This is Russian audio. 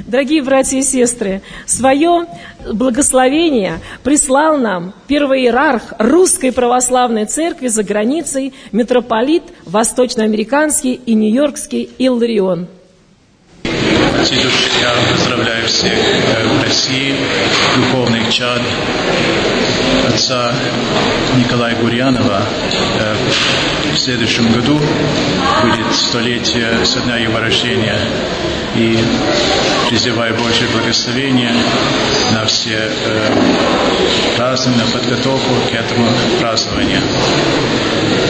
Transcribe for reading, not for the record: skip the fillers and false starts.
Дорогие братья и сестры, свое благословение прислал нам первый иерарх Русской Православной Церкви за границей, митрополит Восточноамериканский и Нью-Йоркский Илларион. Я поздравляю всех в России, духовных чад отца Николая Гурьянова. В следующем году будет столетие со дня его рождения. И призываю Божье благословение на все празднования, на подготовку к этому празднованию.